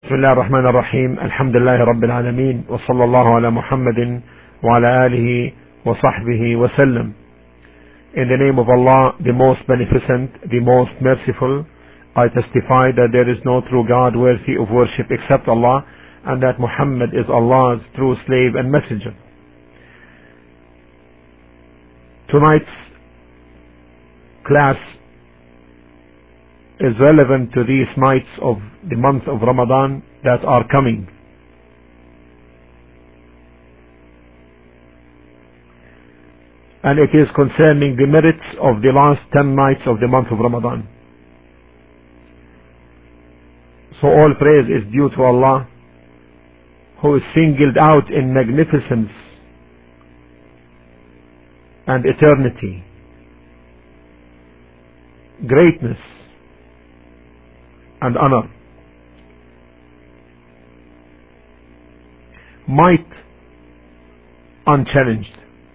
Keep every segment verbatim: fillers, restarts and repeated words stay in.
بسم الله الرحمن الرحيم. الحمد لله رب العالمين، وصلى الله على محمد وعلى آله وصحبه وسلم. In the name of Allah, the most beneficent, the most merciful, I testify that there is no true God worthy of worship except Allah, and that Muhammad is Allah's true slave and messenger. Tonight's class is relevant to these nights of the month of Ramadan that are coming. And it is concerning the merits of the last ten nights of the month of Ramadan. So all praise is due to Allah, who is singled out in magnificence and eternity, greatness and honor, might unchallenged,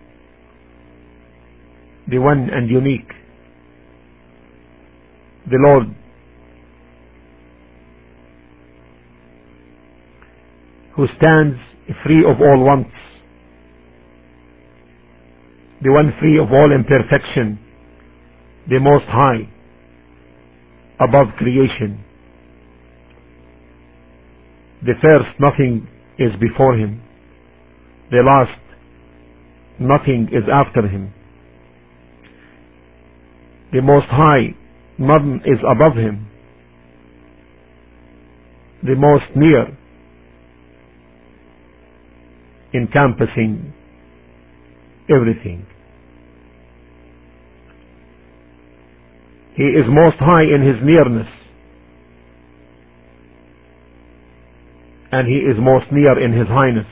the one and unique, the Lord, who stands free of all wants, the one free of all imperfection, the Most High, above creation. The first, nothing is before him. The last, nothing is after him. The Most High, none is above him. The most near, encompassing everything. He is most high in his nearness, and he is most near in his highness.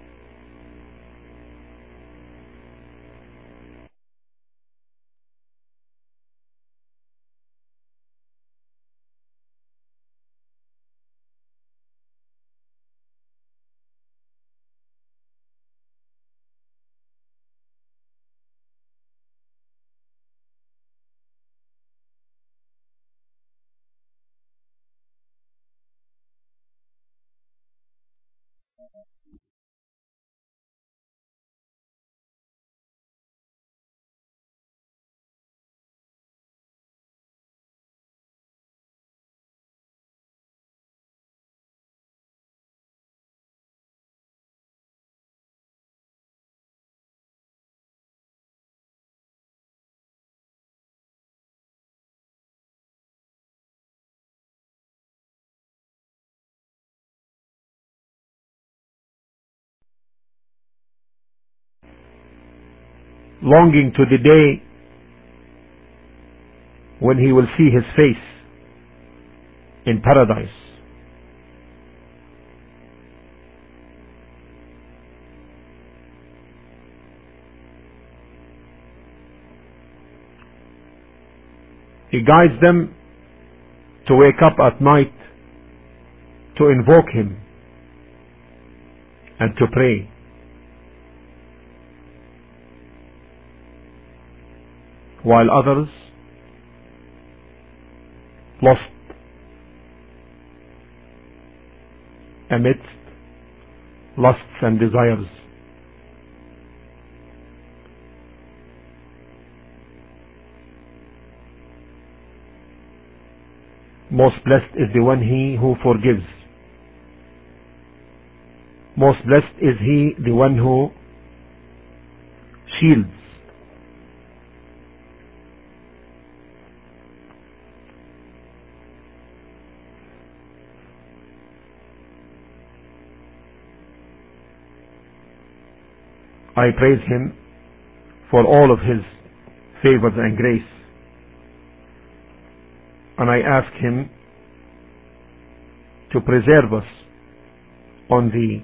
Longing to the day when he will see his face in paradise. He guides them to wake up at night to invoke him and to pray. While others, lost amidst lusts and desires. Most blessed is the one he who forgives. Most blessed is he, the one who shields. I praise him for all of his favors and grace, and I ask him to preserve us on the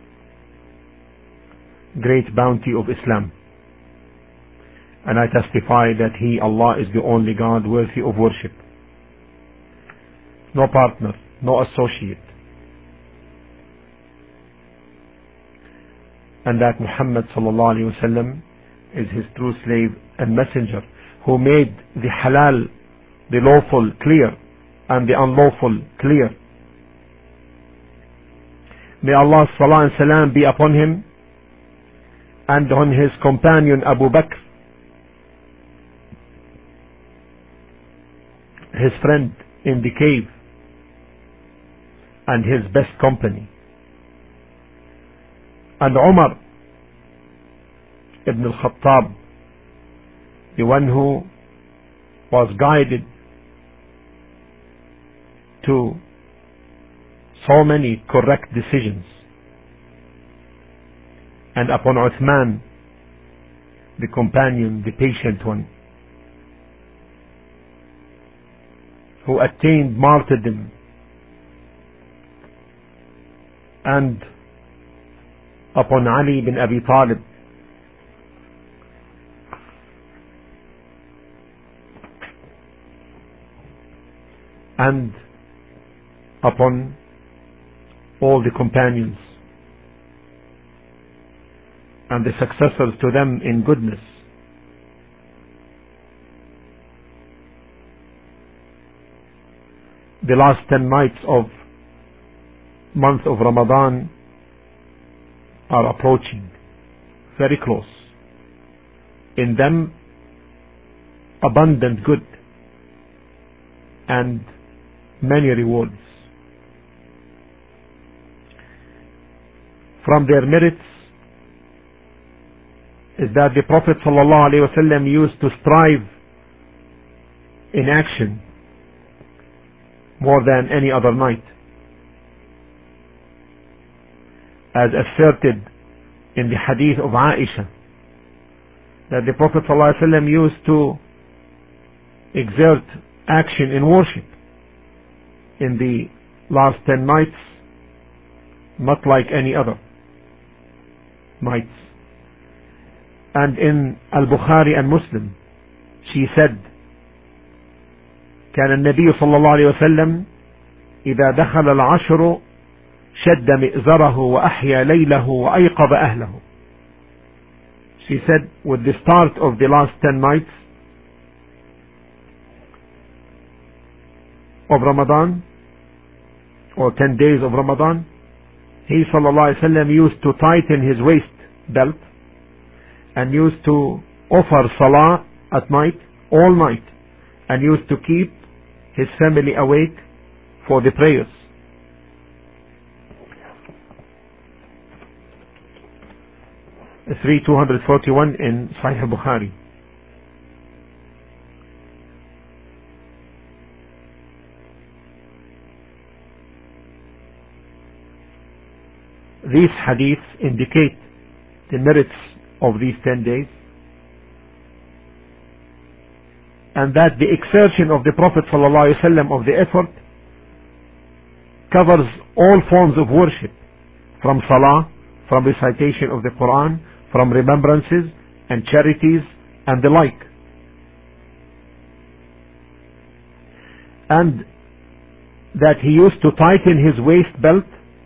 great bounty of Islam. And I testify that he, Allah, is the only God worthy of worship. No partner, no associate. And that Muhammad sallallahu alaihi wasallam is his true slave and messenger, who made the halal, the lawful, clear, and the unlawful clear, may Allah's salah and salam be upon him and on his companion Abu Bakr, his friend in the cave and his best company, and Umar ibn al-Khattab, the one who was guided to so many correct decisions, and upon Uthman, the companion, the patient one, who attained martyrdom, and upon Ali bin Abi Talib, and upon all the companions and the successors to them in goodness. The last ten nights of month of Ramadan are approaching, very close. In them abundant good and many rewards. From their merits is that the Prophet ﷺ used to strive in action more than any other night, as asserted in the hadith of Aisha, that the Prophet ﷺ used to exert action in worship in the last ten nights, not like any other nights. And in Al-Bukhari and Muslim, she said, كان النبي صلى الله عليه وسلم إذا دخل العشر شد مئزره وأحيا ليله وأيقظ أهله. She said, with the start of the last ten nights of Ramadan, or ten days of Ramadan, he sallallahu alaihi wasallam used to tighten his waist belt and used to offer salah at night, all night, and used to keep his family awake for the prayers. three two forty-one in Sahih Bukhari. These hadiths indicate the merits of these ten days, and that the exertion of the Prophet ﷺ of the effort covers all forms of worship, from salah, from recitation of the Quran, from remembrances and charities and the like. And that he used to tighten his waist belt,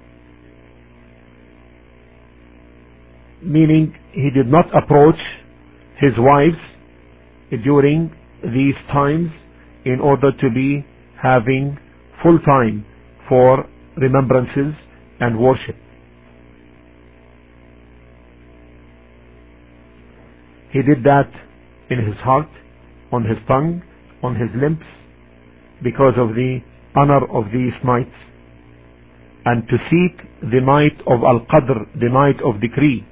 meaning he did not approach his wives during these times in order to be having full time for remembrances and worship. He did that in his heart, on his tongue, on his lips, because of the honor of these nights, and to seek the night of Al-Qadr, the night of decree,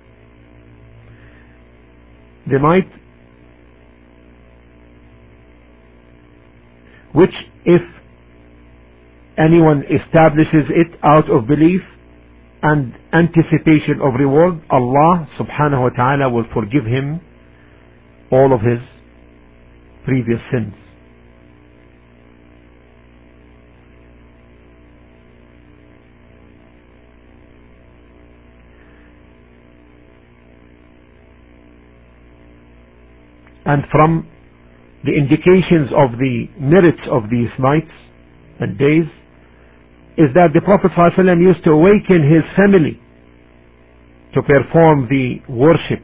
the night which, if anyone establishes it out of belief and anticipation of reward, Allah subhanahu wa ta'ala will forgive him all of his previous sins. And from the indications of the merits of these nights and days is that the Prophet ﷺ used to awaken his family to perform the worship,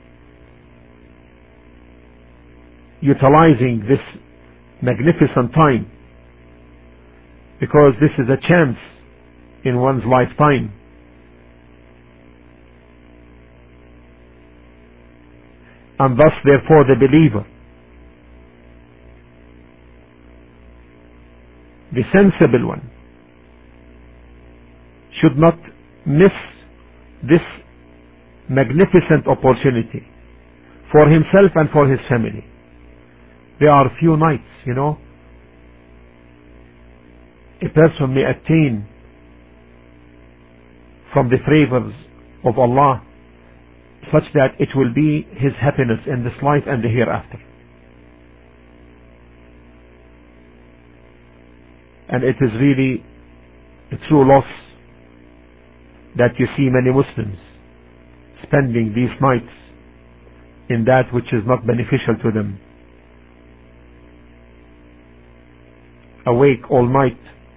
utilizing this magnificent time, because this is a chance in one's lifetime and thus therefore the believer, the sensible one, should not miss this magnificent opportunity for himself and for his family. There are few nights, you know, a person may attain from the favors of Allah such that it will be his happiness in this life and the hereafter. And it is really a true loss that you see many Muslims spending these nights in that which is not beneficial to them, awake all night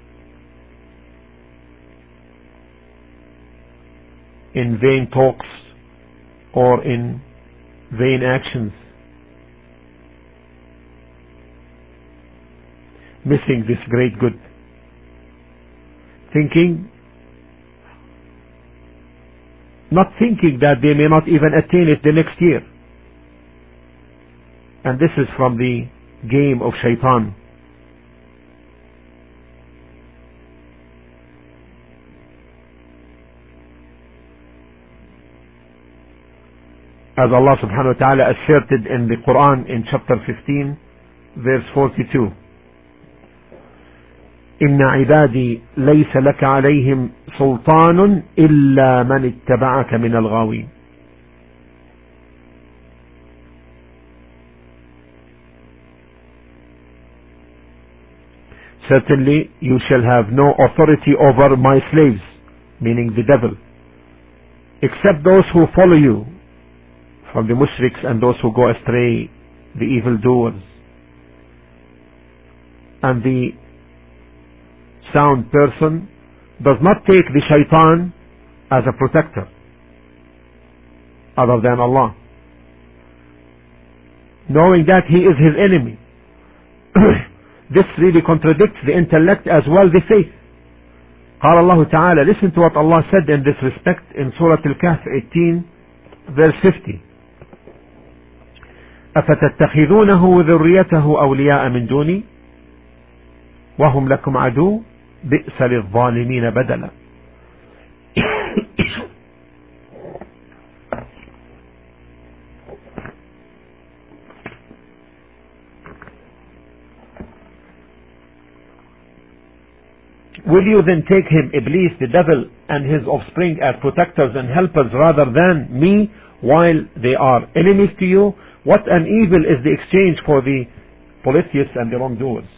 in vain talks or in vain actions, missing this great good, thinking not thinking that they may not even attain it the next year. And this is from the game of shaitan. As Allah subhanahu wa ta'ala asserted in the Quran in chapter fifteen verse forty-two, إن عبادي ليس لك عليهم سلطان إلا من اتبعك من الغاوين. Certainly you shall have no authority over my slaves, meaning the devil, except those who follow you from the mushriks and those who go astray, the evildoers. And the sound person does not take the shaitan as a protector other than Allah, knowing that he is his enemy. This really contradicts the intellect as well the faith. قال الله تعالى, listen to what Allah said in this respect in Surah Al-Kahf eighteen verse fifty. أفتتخذونه وذريته أولياء من دوني وهم لكم عدو بئس للظالمين بدلا. Will you then take him, Iblis, the devil, and his offspring as protectors and helpers rather than me, while they are enemies to you? What an evil is the exchange for the polytheists and the wrongdoers.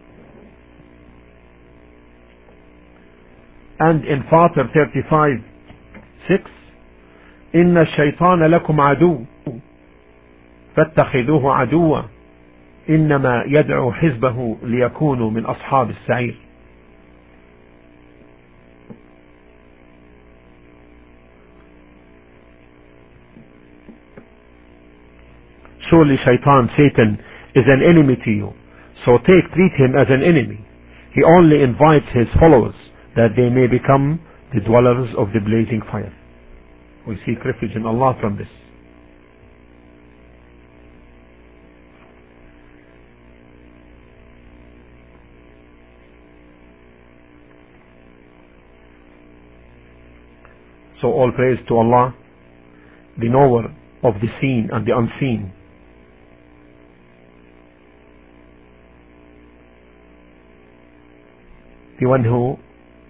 And in Fatir thirty-five six, إن الشيطان لكم عدو فاتخذوه عدوا إنما يدعو حزبه ليكونوا من أصحاب السعير. Surely Shaitan, Satan, is an enemy to you, so take, treat him as an enemy. He only invites his followers that they may become the dwellers of the blazing fire. We seek refuge in Allah from this. So all praise to Allah, the knower of the seen and the unseen. The one who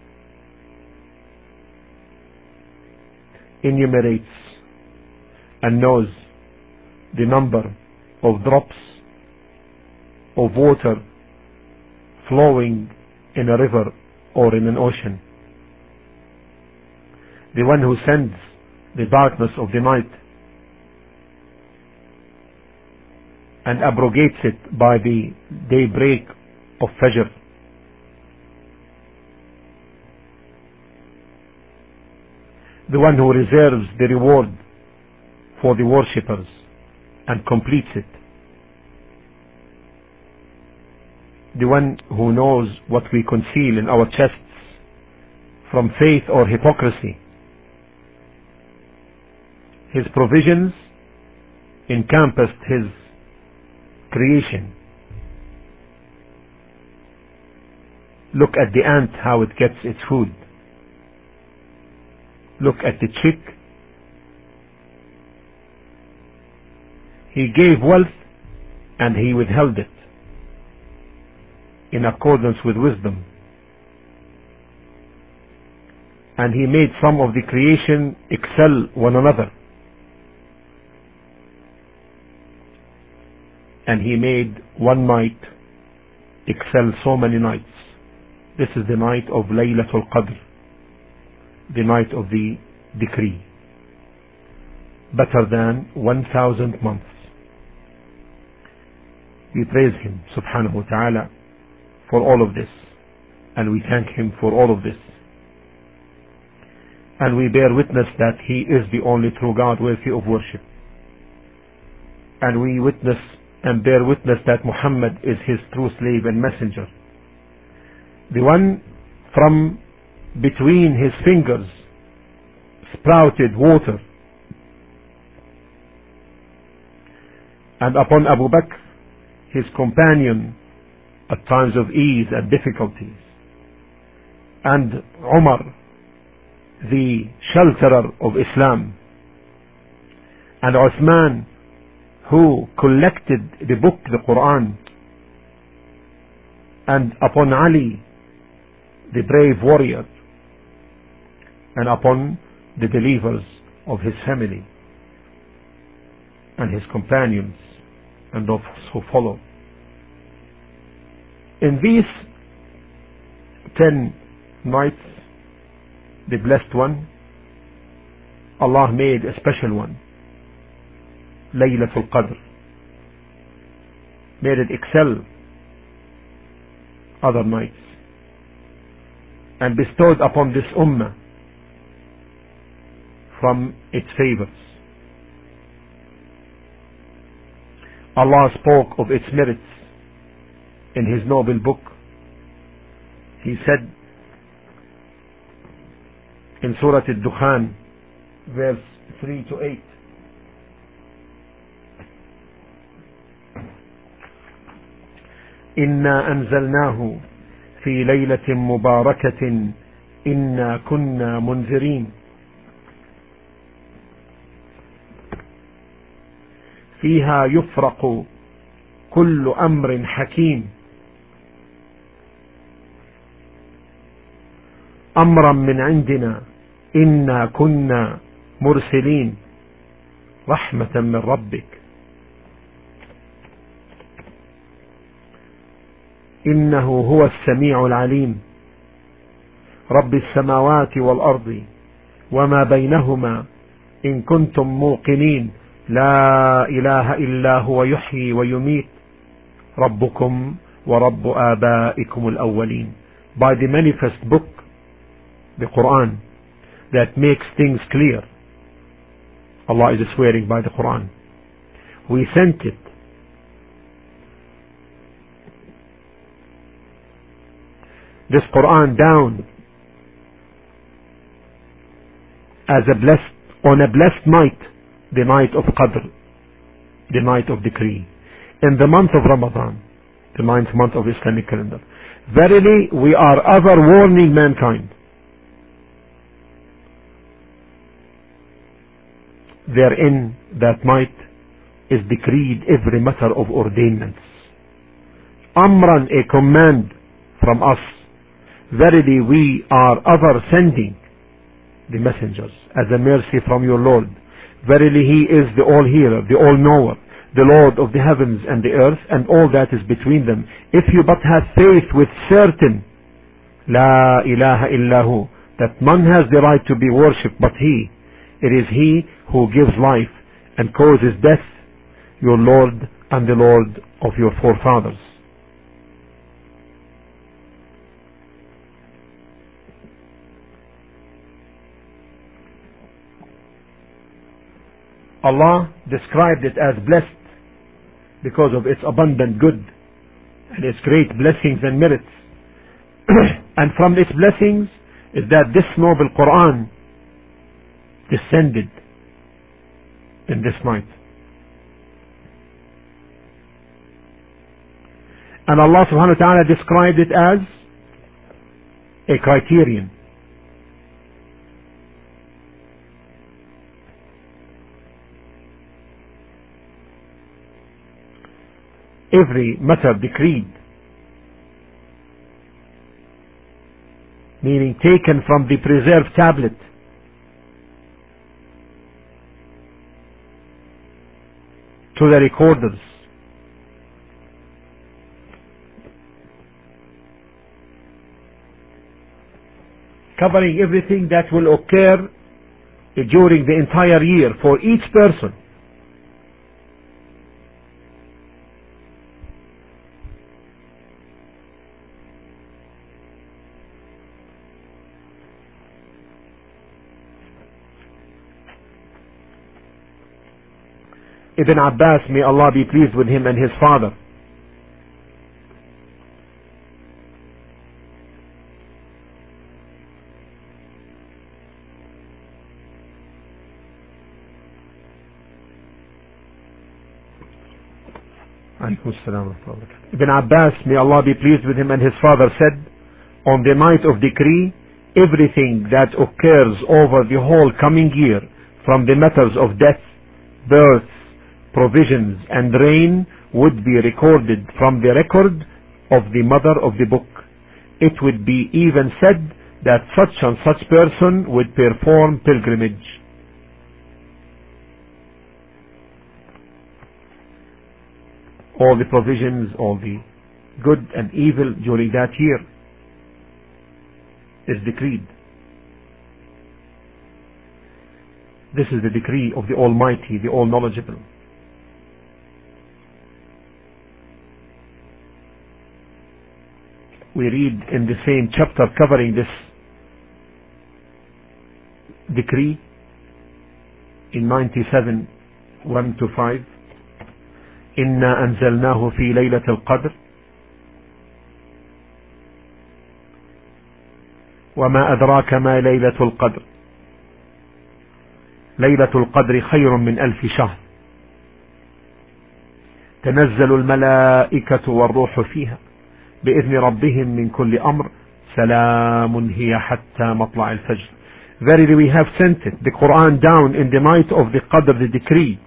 enumerates and knows the number of drops of water flowing in a river or in an ocean. The one who sends the darkness of the night and abrogates it by the daybreak of Fajr. The one who reserves the reward for the worshippers and completes it. The one who knows what we conceal in our chests from faith or hypocrisy. His provisions encompassed his creation. Look at the ant, how it gets its food. Look at the chick. He gave wealth and he withheld it in accordance with wisdom. And he made some of the creation excel one another. And he made one night excel so many nights. This is the night of Laylatul Qadr, the night of the decree, better than one thousand months. We praise him subhanahu wa ta'ala for all of this, and we thank him for all of this, and we bear witness that he is the only true God worthy of worship, and we witness and bear witness that Muhammad is his true slave and messenger, the one from between his fingers sprouted water, and upon Abu Bakr, his companion at times of ease and difficulties, and Umar, the shelterer of Islam, and Uthman, who collected the book, the Quran, and upon Ali, the brave warrior, and upon the believers of his family and his companions and those who follow. In these ten nights, the blessed one, Allah made a special one, Laylatul Qadr, made it excel other nights, and bestowed upon this ummah from its favors. Allah spoke of its merits in his noble book. He said in Surah Al-Dukhan, verse three to eight, إنا أنزلناه في ليلة مباركة إنا كنا منذرين فيها يفرق كل أمر حكيم أمرا من عندنا إنا كنا مرسلين رحمة من ربك إنه هو السميع العليم رب السماوات والأرض وما بينهما إن كنتم موقنين لا إله إلا هو يحيي ويميت ربكم ورب آبائكم الأولين. By the manifest book, the Quran, that makes things clear. Allah is swearing by the Quran. We sent it this Quran down as a blessed, on a blessed night, the night of Qadr, the night of decree, in the month of Ramadan, the ninth month of Islamic calendar. Verily, we are ever warning mankind. Therein, that night, is decreed every matter of ordainments. Amran, a command from us. Verily, we are ever sending the messengers as a mercy from your Lord. Verily, he is the all-hearer, the all-knower, the Lord of the heavens and the earth and all that is between them. If you but have faith with certain, La ilaha illahu, that none has the right to be worshipped but he. It is he who gives life and causes death, your Lord and the Lord of your forefathers. Allah described it as blessed because of its abundant good and its great blessings and merits. And from its blessings is that this noble Quran descended in this night. And Allah subhanahu wa ta'ala described it as a criterion. Every matter decreed, meaning taken from the preserved tablet, to the recorders, covering everything that will occur during the entire year for each person. Ibn Abbas, may Allah be pleased with him and his father, Ibn Abbas, may Allah be pleased with him and his father, said, on the night of decree, everything that occurs over the whole coming year, from the matters of death, birth, provisions and rain, would be recorded from the record of the mother of the book. It would be even said that such and such person would perform pilgrimage. All the provisions, all the good and evil during that year is decreed. This is the decree of the Almighty, the All-Knowledgeable. We read in the same chapter covering this decree in ninety-seven, one to five, إنا أنزلناه في ليلة القدر وما أدراك ما ليلة القدر ليلة القدر خير من ألف شهر تنزل الملائكة والروح فيها بإذن ربهم من كل أمر سلام هي حتى مطلع الفجر. Verily we have sent it, the Quran, down in the night of the Qadr, the decree.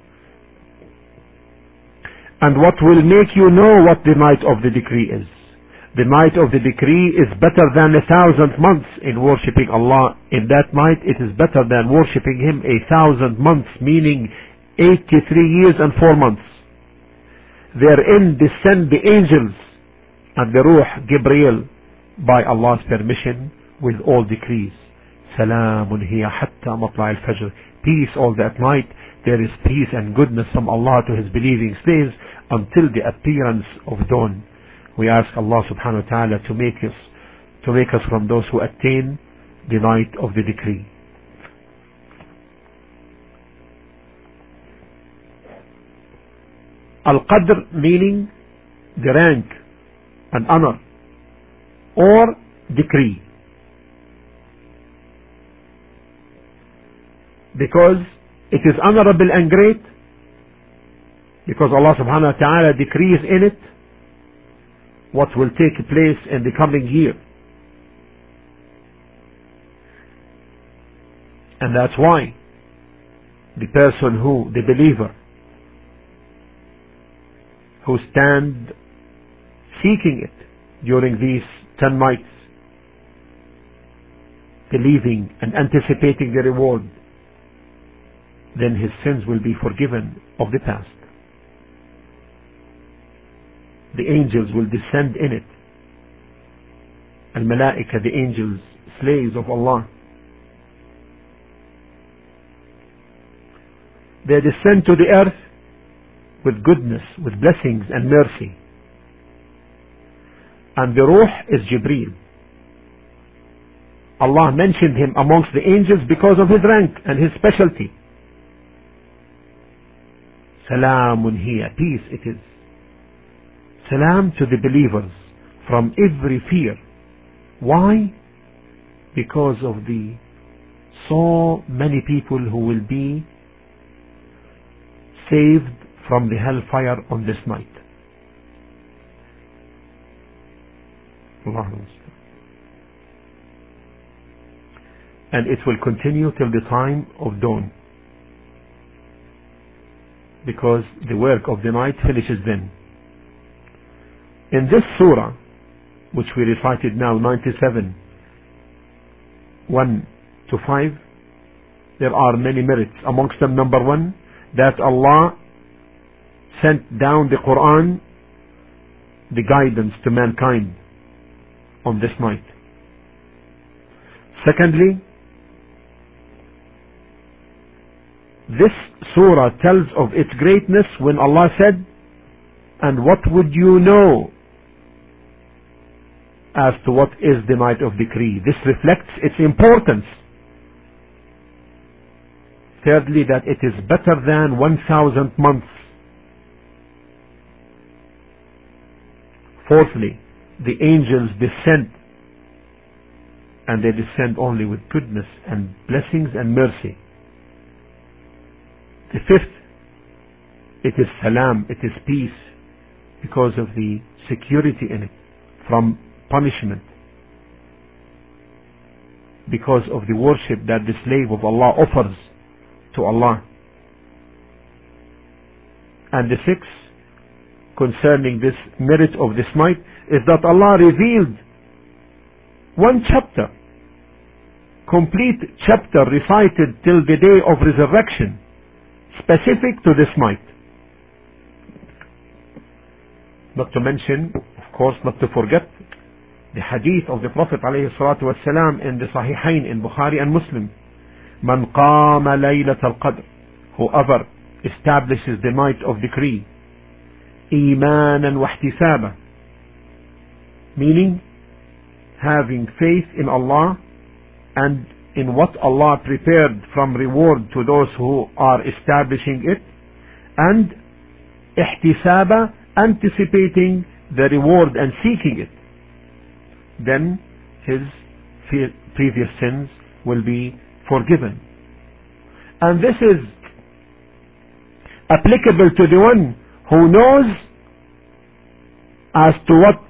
And what will make you know what the night of the decree is? The night of the decree is better than a thousand months in worshipping Allah. In that night it is better than worshipping Him a thousand months, meaning eighty-three years and four months. Therein descend the angels and the Ruh, Gabriel, by Allah's permission, with all decrees. Salamun hiya hatta matla' al-fajr. Peace all that night. There is peace and goodness from Allah to His believing slaves until the appearance of dawn. We ask Allah subhanahu wa ta'ala to make us, to make us from those who attain the night of the decree. Al-Qadr, meaning the rank and honor, or decree. Because it is honorable and great, because Allah subhanahu wa ta'ala decrees in it what will take place in the coming year. And that's why the person who, the believer, who stand seeking it during these ten nights, believing and anticipating the reward, then his sins will be forgiven of the past. The angels will descend in it. Al-Malaika, the angels, slaves of Allah, they descend to the earth with goodness, with blessings and mercy. And the Ruh is Jibreel. Allah mentioned him amongst the angels because of his rank and his specialty. Salamun hiya, peace it is. Salam to the believers from every fear. Why? Because of the so many people who will be saved from the hellfire on this night. Allah. And it will continue till the time of dawn, because the work of the night finishes then. In this surah, which we recited now, ninety-seven, one to five, there are many merits. Amongst them, number one, that Allah sent down the Quran, the guidance to mankind on this night. Secondly, this surah tells of its greatness when Allah said, and what would you know as to what is the night of decree? This reflects its importance. Thirdly, that it is better than one thousand months. Fourthly, the angels descend, and they descend only with goodness and blessings and mercy. The fifth, it is salam, it is peace, because of the security in it from punishment, because of the worship that the slave of Allah offers to Allah. And the sixth, concerning this merit of this night, is that Allah revealed one chapter, complete chapter recited till the day of resurrection, specific to this night. Not to mention, of course, not to forget the hadith of the Prophet ﷺ in the Sahihain in Bukhari and Muslim. Man qama laylat al-qadr, whoever establishes the night of decree, imanan wa ihtisaba, meaning having faith in Allah and in what Allah prepared from reward to those who are establishing it, and ihtisaba, anticipating the reward and seeking it, then his previous sins will be forgiven. And this is applicable to the one who knows as to what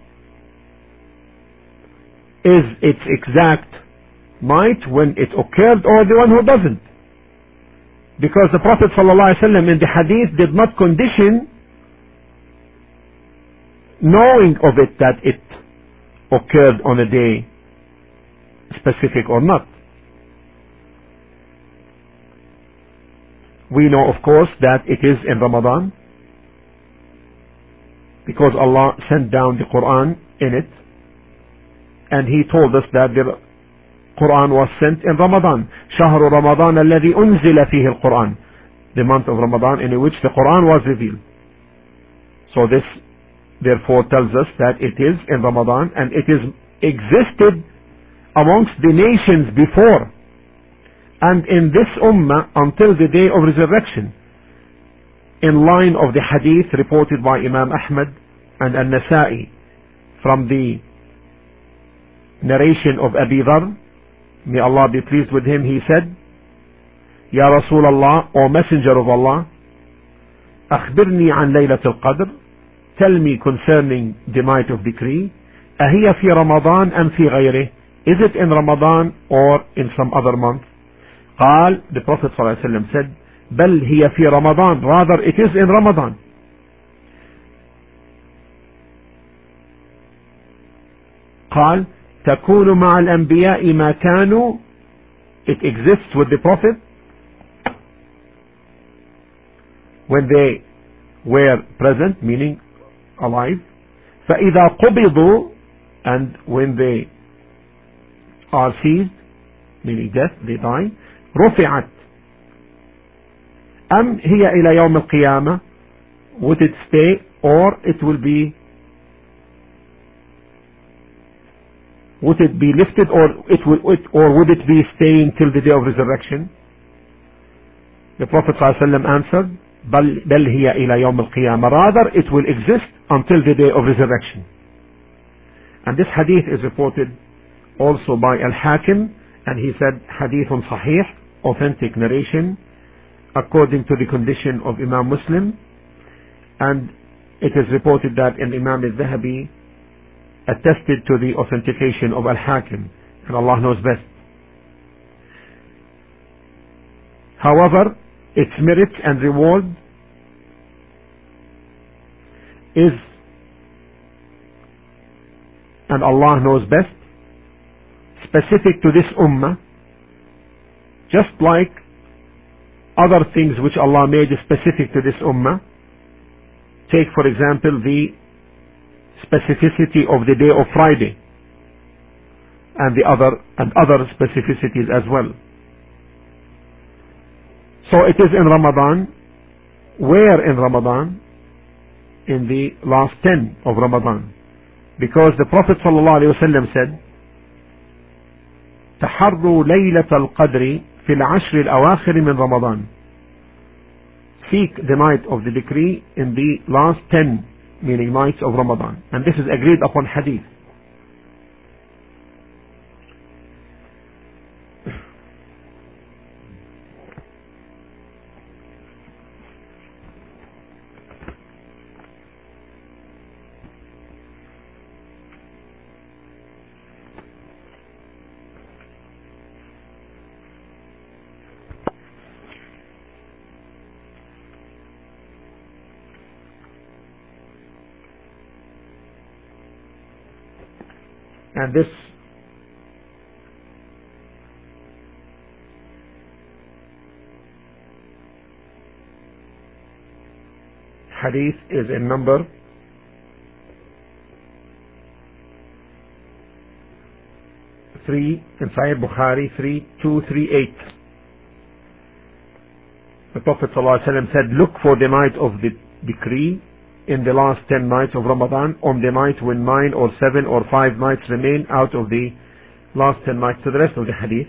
is its exact night when it occurred, or the one who doesn't. Because the Prophet ﷺ in the hadith did not condition knowing of it, that it occurred on a day specific or not. We know, of course, that it is in Ramadan, because Allah sent down the Quran in it, and He told us that the Quran was sent in Ramadan. شهر رمضان الذي أنزل فيه القرآن, the month of Ramadan in which the Quran was revealed. So this therefore tells us that it is in Ramadan, and it is existed amongst the nations before and in this ummah until the day of resurrection, in line of the hadith reported by Imam Ahmad and An-Nasa'i from the narration of Abi Dharr, may Allah be pleased with him. He said, Ya Rasulullah, O Messenger of Allah, أخبرني عن ليلة القدر, tell me concerning the night of decree. أهي في رمضان أم في غيره, is it in Ramadan or in some other month? قال, the Prophet ﷺ said, بل هي في رمضان, rather it is in Ramadan. قال تكون مع الأنبياء ما كانوا, it exists with the Prophet when they were present, meaning alive. فإذا قبضوا, and when they are seized, meaning death, they die. رفعت, أم هي إلى يوم القيامة, would it stay or it will be, would it be lifted or it will, it, or would it be staying till the day of resurrection? The Prophet ﷺ answered, بل, بل هي إلى يوم القيامة, rather it will exist until the day of resurrection. And this hadith is reported also by Al-Hakim, and he said hadithun sahih, authentic narration according to the condition of Imam Muslim. And it is reported that in Imam al-Dhahabi attested to the authentication of Al-Hakim, and Allah knows best. However, its merit and reward is, and Allah knows best, specific to this ummah, just like other things which Allah made specific to this ummah. Take for example the specificity of the day of Friday and the other and other specificities as well. So it is in Ramadan. Where in Ramadan? In the last ten of Ramadan, because the Prophet ﷺ said, تحروا ليلة القدر في العشر الأواخر من رمضان. Seek the night of the decree in the last ten, meaning nights of Ramadan. And this is agreed upon hadith. And this hadith is in number three in Sahih Bukhari three two three eight. The Prophet ﷺ said, look for the night of the decree in the last ten nights of Ramadan, on the night when nine or seven or five nights remain out of the last ten nights. To the rest of the hadith.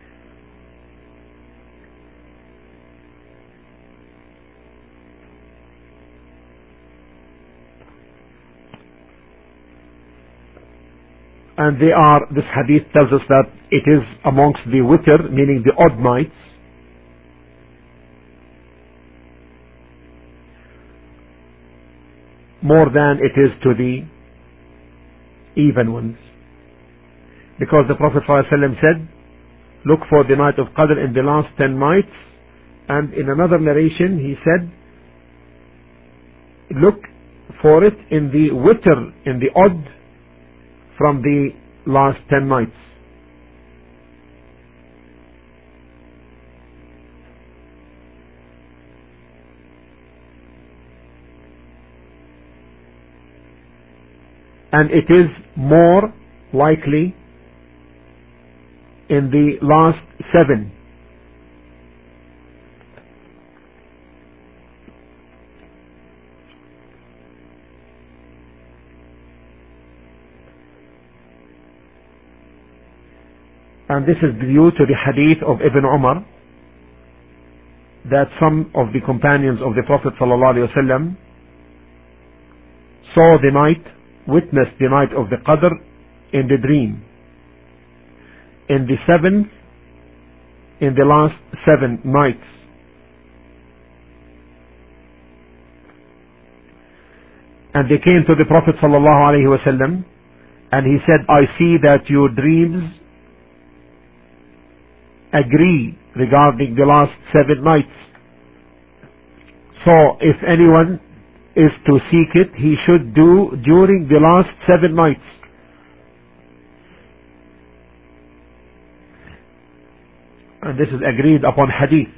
And they are, this hadith tells us that it is amongst the witr, meaning the odd nights, more than it is to the even ones, because the Prophet ﷺ said, look for the night of Qadr in the last ten nights. And in another narration he said, look for it in the witr, in the odd from the last ten nights. And it is more likely in the last seven. And this is due to the hadith of Ibn Umar, that some of the companions of the Prophet ﷺ saw the night, witnessed the night of the Qadr in the dream, in the seventh, in the last seven nights. And they came to the Prophet ﷺ, and he said, I see that your dreams agree regarding the last seven nights. So if anyone is to seek it, he should do during the last seven nights. And this is agreed upon hadith.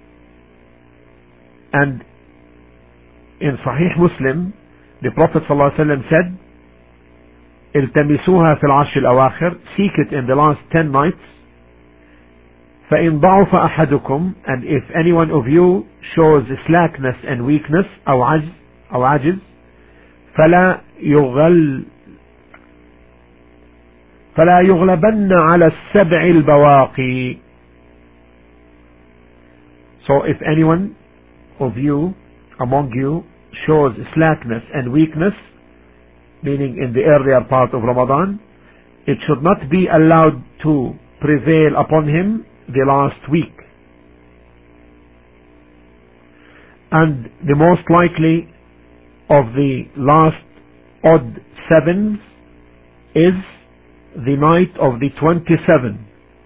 And in Sahih Muslim, the Prophet ﷺ said, التمسوها في العشر الأواخر, seek it in the last ten nights. فإن ضعف أحدكم, and if any one of you shows slackness and weakness, أو عجز أو عجز, فلا يغل فلا يغلبن على السبع البواقي. So if anyone of you, among you, shows slackness and weakness, meaning in the earlier part of Ramadan, it should not be allowed to prevail upon him the last week. And the most likely of the last odd sevens is the night of the twenty-seventh.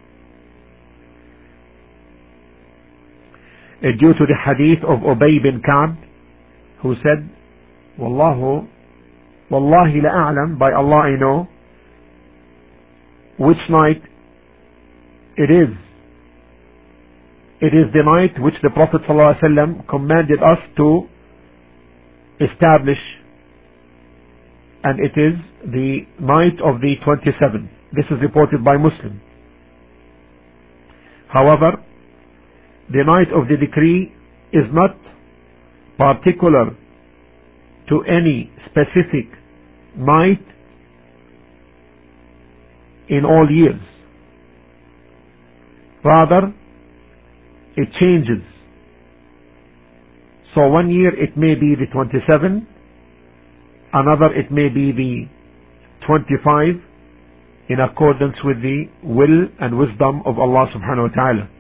Uh, due to the hadith of Ubay bin Ka'b, who said, Wallahu, Wallahi la a'lam, by Allah I know, which night it is. It is the night which the Prophet ﷺ commanded us to establish, and it is the night of the twenty-seventh. This is reported by Muslim. However, the night of the decree is not particular to any specific night in all years. Rather, it changes. So one year it may be the twenty-seventh, another it may be the twenty-fifth, in accordance with the will and wisdom of Allah subhanahu wa ta'ala.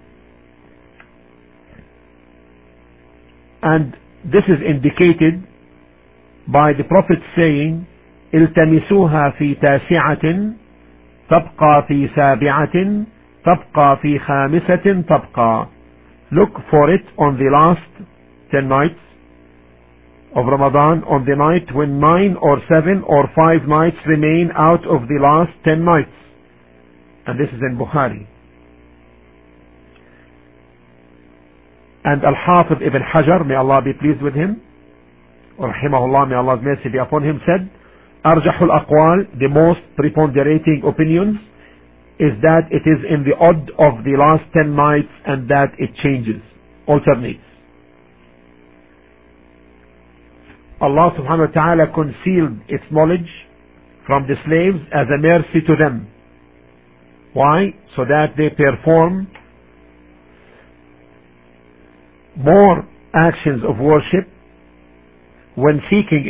And this is indicated by the Prophet saying, التمسوها في تاسعة تبقى في سابعة تبقى في خامسة تبقى. Look for it on the last ten nights of Ramadan, on the night when nine or seven or five nights remain out of the last ten nights. And this is in Bukhari. And Al-Hafiz Ibn Hajar, may Allah be pleased with him, rahimahullah, may Allah's mercy be upon him, said, Arjahul Aqwal, the most preponderating opinions, is that it is in the odd of the last ten nights and that it changes, alternates. Allah subhanahu wa ta'ala concealed its knowledge from the slaves as a mercy to them. Why? So that they perform more actions of worship when seeking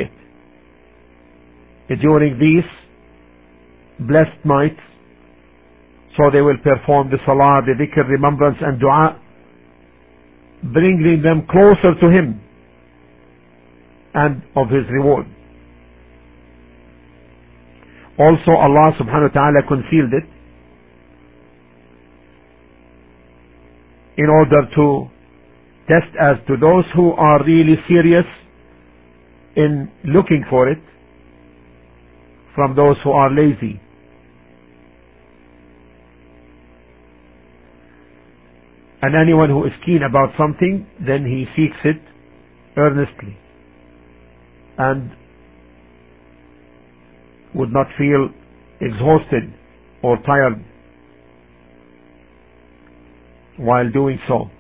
it during these blessed nights. So they will perform the salah, the dhikr, remembrance and dua, bringing them closer to Him and of His reward. Also Allah subhanahu wa ta'ala concealed it in order to test as to those who are really serious in looking for it from those who are lazy. And anyone who is keen about something, then he seeks it earnestly and would not feel exhausted or tired while doing so.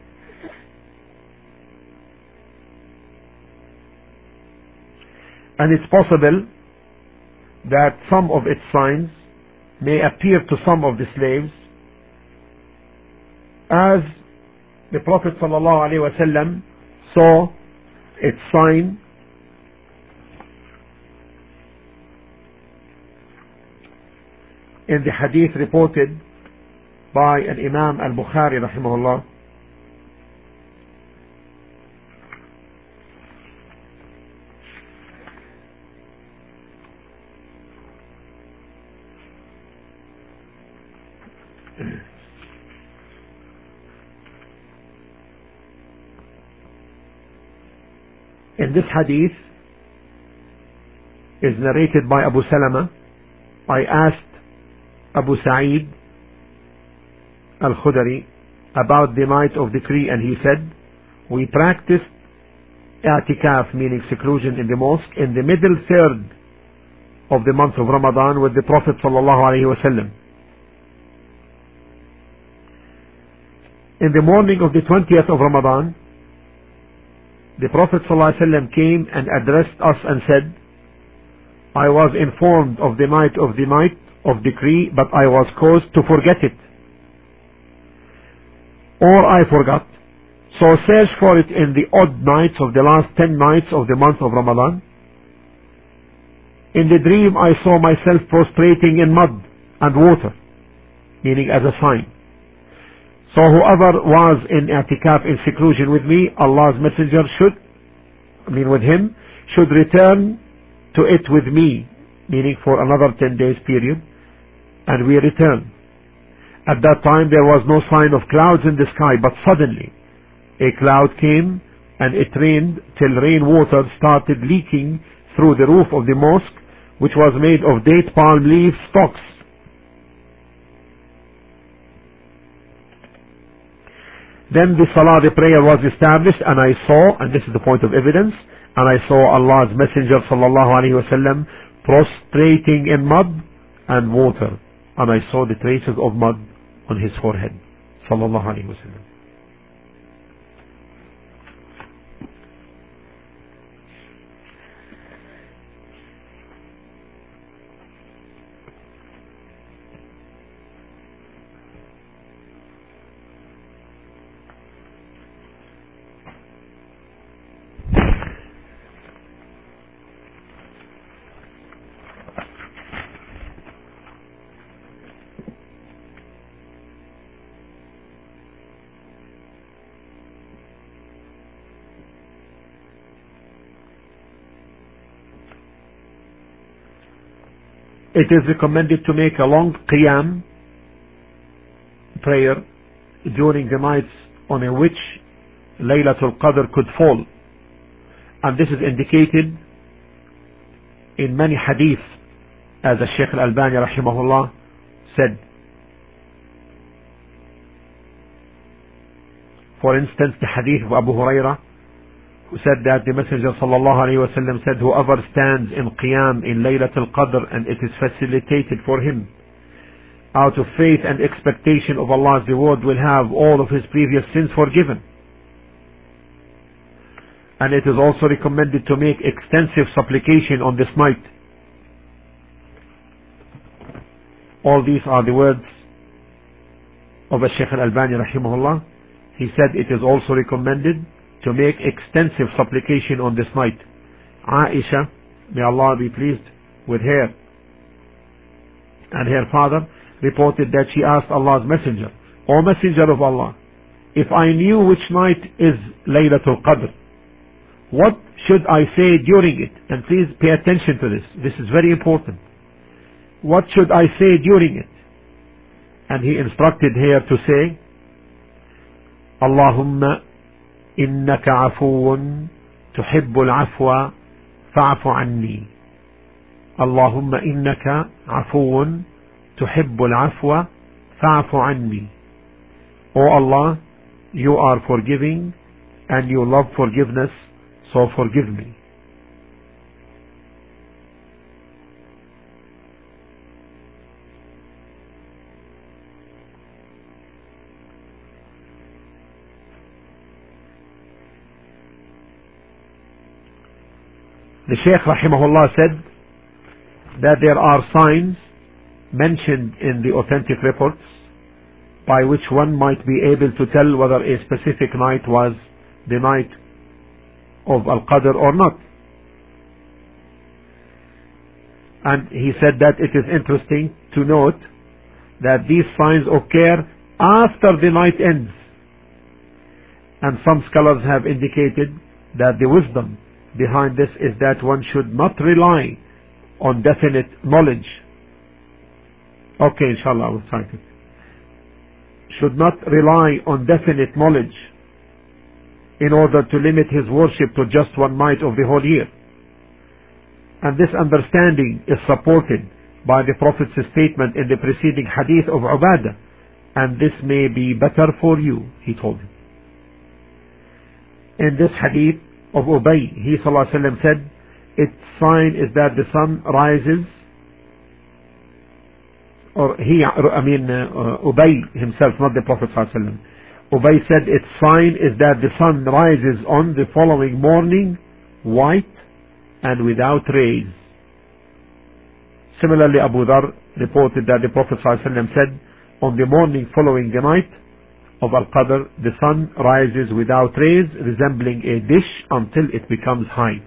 And it's possible that some of its signs may appear to some of the slaves as the Prophet ﷺ saw its sign in the hadith reported by an Imam al-Bukhari rahimahullah. In this hadith is narrated by Abu Salama. I asked Abu Sa'id al-Khudri about the night of decree, and he said, we practiced i'tikaf, meaning seclusion in the mosque, in the middle third of the month of Ramadan with the Prophet sallallahu alaihi wasallam. In the morning of the twentieth of Ramadan, the Prophet ﷺ came and addressed us and said, I was informed of the night of the night of decree, but I was caused to forget it, or I forgot. So search for it in the odd nights of the last ten nights of the month of Ramadan. In the dream I saw myself prostrating in mud and water, meaning as a sign. So whoever was in i'tikaf, in seclusion with me, Allah's messenger should, I mean with him, should return to it with me, meaning for another ten days period, and we returned. At that time there was no sign of clouds in the sky, but suddenly a cloud came and it rained till rainwater started leaking through the roof of the mosque, which was made of date palm leaf stalks. Then the salah, the prayer was established, and I saw, and this is the point of evidence, and I saw Allah's Messenger sallallahu alaihi wasallam prostrating in mud and water, and I saw the traces of mud on his forehead sallallahu alaihi wasallam. It is recommended to make a long qiyam prayer during the nights on which Laylatul Qadr could fall, and this is indicated in many hadith, as the Shaykh Al-Albani rahimahullah said. For instance, the hadith of Abu Hurairah, who said that the Messenger sallallahu alaihi wasallam said, whoever stands in qiyam in Laylatul Qadr and it is facilitated for him out of faith and expectation of Allah's reward, will have all of his previous sins forgiven. And it is also recommended to make extensive supplication on this night. All these are the words of Shaykh Al-Albani rahimahullah. He said it is also recommended to make extensive supplication on this night. Aisha, may Allah be pleased with her, and her father reported that she asked Allah's Messenger, O Messenger of Allah, if I knew which night is Laylatul Qadr, what should I say during it? And please pay attention to this. This is very important. What should I say during it? And he instructed her to say, Allahumma إنك عفو تحب العفو فاعف عني. اللهم إنك عفو تحب العفو فاعف عني. O Allah, you are forgiving and you love forgiveness, so forgive me. The Shaykh rahimahullah said that there are signs mentioned in the authentic reports by which one might be able to tell whether a specific night was the night of Al-Qadr or not. And he said that it is interesting to note that these signs occur after the night ends. And some scholars have indicated that the wisdom behind this is that one should not rely on definite knowledge. Okay, inshallah, I will cite it. Should not rely on definite knowledge in order to limit his worship to just one night of the whole year. And this understanding is supported by the Prophet's statement in the preceding hadith of Ubadah, and this may be better for you, he told him. In this hadith of Ubay, he sallallahu alaihi wasallam said, its sign is that the sun rises, or he, I mean uh, Ubay himself, not the Prophet sallallahu alaihi wasallam. Ubay said its sign is that the sun rises on the following morning white and without rays. Similarly, Abu Dhar reported that the Prophet sallallahu alaihi wasallam said, on the morning following the night of Al-Qadr, the sun rises without rays, resembling a dish until it becomes high.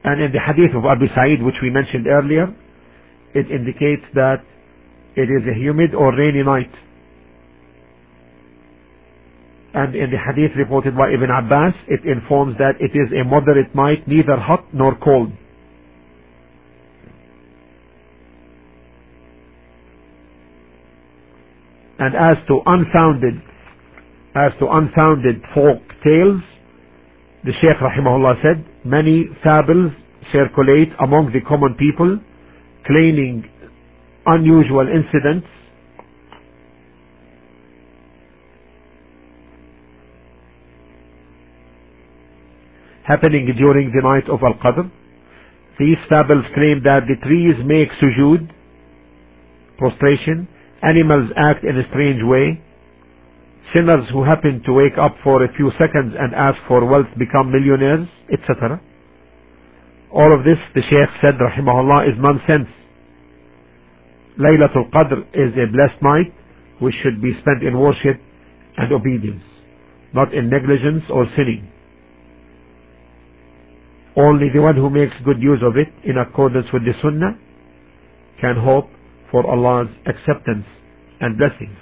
And in the hadith of Abu Sa'id, which we mentioned earlier, it indicates that it is a humid or rainy night. And in the hadith reported by Ibn Abbas, it informs that it is a moderate night, neither hot nor cold. And as to unfounded, as to unfounded folk tales, the Shaykh rahimahullah said, many fables circulate among the common people, claiming unusual incidents happening during the night of Al-Qadr. These fables claim that the trees make sujood, prostration, animals act in a strange way, sinners who happen to wake up for a few seconds and ask for wealth become millionaires, et cetera. All of this, the Shaykh said, rahimahullah, is nonsense. Laylatul Qadr is a blessed night which should be spent in worship and obedience, not in negligence or sinning. Only the one who makes good use of it in accordance with the Sunnah can hope for Allah's acceptance and blessings.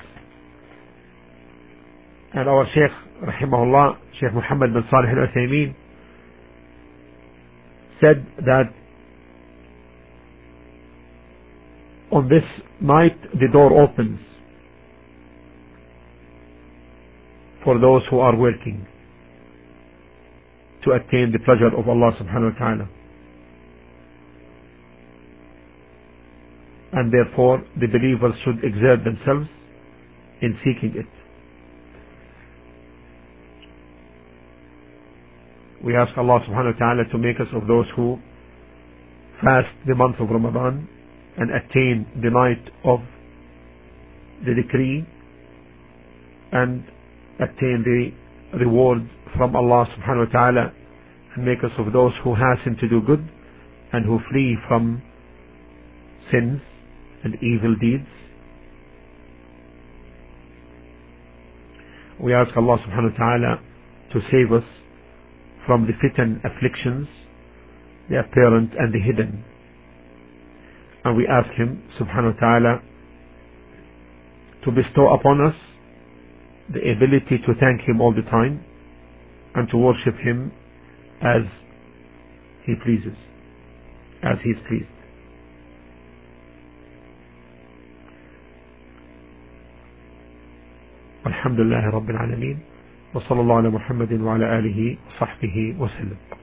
And our Shaykh, rahimahullah, Shaykh Muhammad bin Salih al-Uthaymeen, said that on this night the door opens for those who are working to attain the pleasure of Allah subhanahu wa ta'ala. And therefore the believers should exert themselves in seeking it. We ask Allah subhanahu wa ta'ala to make us of those who fast the month of Ramadan and attain the night of the decree and attain the reward from Allah subhanahu wa ta'ala, and make us of those who hasten to do good and who flee from sins and evil deeds. We ask Allah subhanahu wa ta'ala to save us from the fitan afflictions, the apparent and the hidden. And we ask Him subhanahu wa ta'ala to bestow upon us the ability to thank Him all the time and to worship Him as He pleases, as He is pleased. Alhamdulillah Rabbil Alameen, wa sallallahu ala Muhammadin wa ala alihi wa sahbihi wa sallam.